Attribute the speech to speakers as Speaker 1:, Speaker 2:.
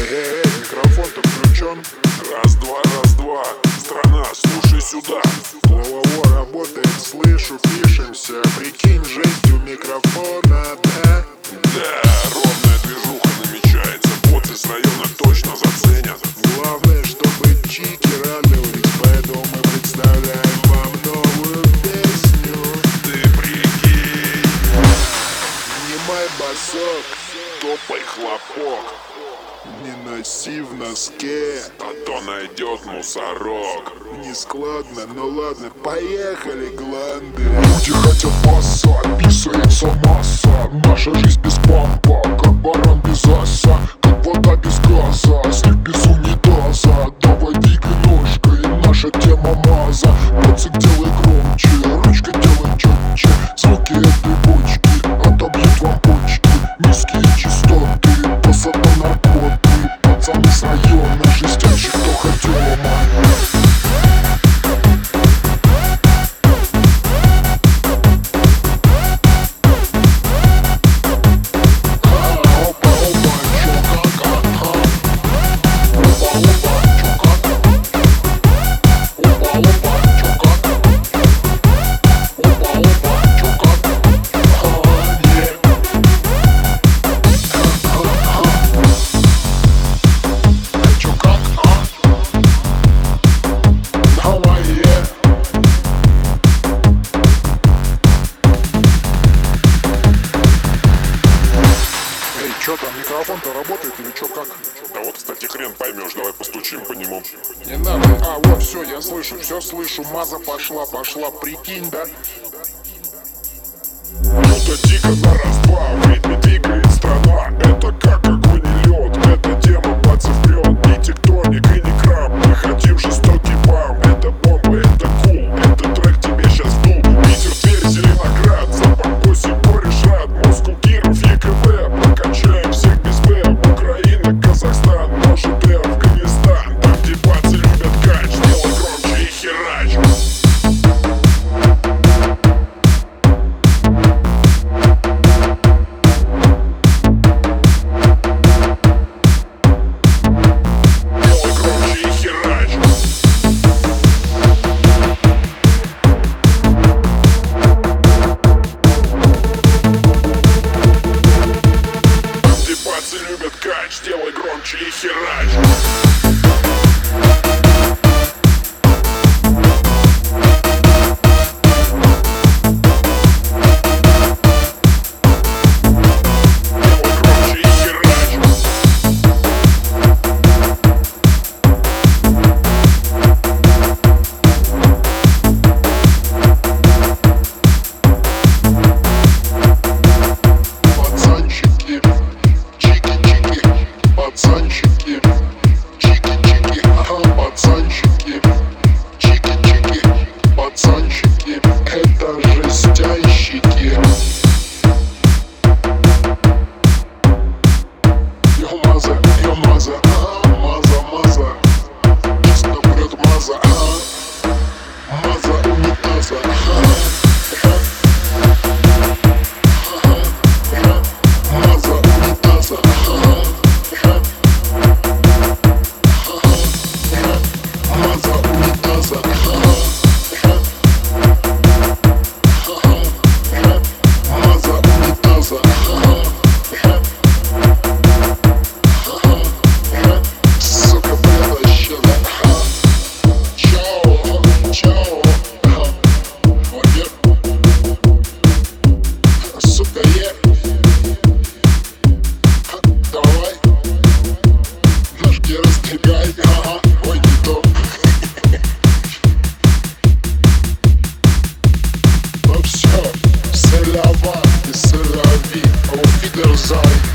Speaker 1: Микрофон-то включен. Раз-два, раз-два. Страна, слушай сюда. Во-во-во, работает, слышу, пишемся. Прикинь, жесть у микрофона, да? Да, ровная движуха намечается. Боты с района точно заценят. Главное, чтобы чики радовались, поэтому мы представляем вам новую песню. Ты прикинь. Снимай басок, топай хлопок. Не носи в носке, а то найдет мусорок. Нескладно, но ладно, поехали, гланды.
Speaker 2: Люди хотят баса, писается масса. Наша жизнь без пампа, как баран без аса, как вода без газа, слив без унитаза. Давай двигай ножкой, наша тема маза. Пацик делай громче, ручкой делай четче. Звуки этой бочки отобьют вам почки. Низкие частоты, высота наркоты. Пацаны с района, жестящих, кто хотел ломать.
Speaker 1: Чё там, микрофон-то работает или чё, как? Да вот, кстати, хрен поймешь, давай постучим по нему.
Speaker 2: Не надо. А, вот, все, я слышу, все слышу. Маза пошла, прикинь, да?
Speaker 1: Это дико на раз-два, в ритме двигает страна. Это как огонь и лед, эта тема пальцев прет. Ни тектоник и ни краб, мы хотим жестокий бам. Это бомба, это кул, этот трек тебе сейчас вдул. Питер, Тверь, Зеленоград, за бабоси борешь рад. Москву, Киров, ЕКБ, прокачаем всех без Б. Украина, Казахстан, может и Афганистан. Там где пацы любят кач, делай громче и херач. Любят кач, делай громче и херач.
Speaker 2: Пацанчики, чики-чики, ага, пацанчики, чики-чики, пацанчики, это жестящики. Йо-маза, ага, маза, честно прет маза, ага, маза унитаза, ага. C'est la vie, auf Wiedersehen.